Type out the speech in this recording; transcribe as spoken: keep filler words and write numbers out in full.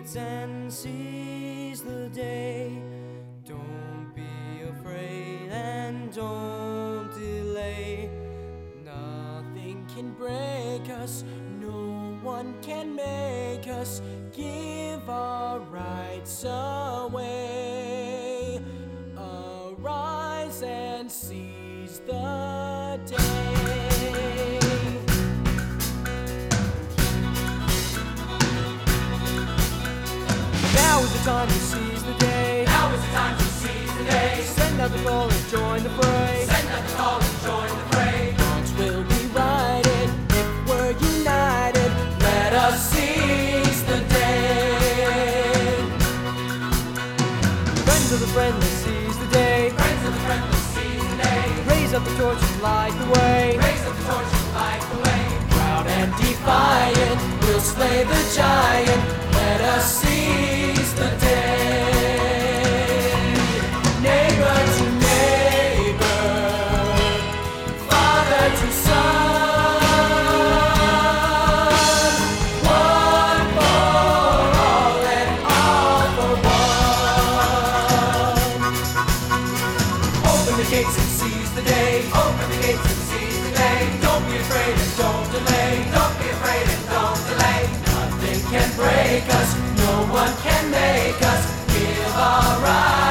gates and seize the day. Don't be afraid and don't delay. Nothing can break us, no one can make us give our rights away. Arise and seize the day. Now is the time to seize the day. Now is the time to seize the day. Send out the call and join the fray. Send out the call and join the fray. Wrongs will be righted if we're united. Let us seize the day. Friends of the friendless, seize the day. Friends of the friendless, seize the day. Raise up the torch and light the way. Raise up the torch and light the way. Proud and defiant, we'll slay the giant. Let us seize the day. Neighbor to neighbor, father to son, one for all and all for one. Open the gates and seize the day. Open the gates and seize the day. Don't be afraid and don't delay. Don't be afraid and don't delay. Nothing can break us, no one can make us give our right.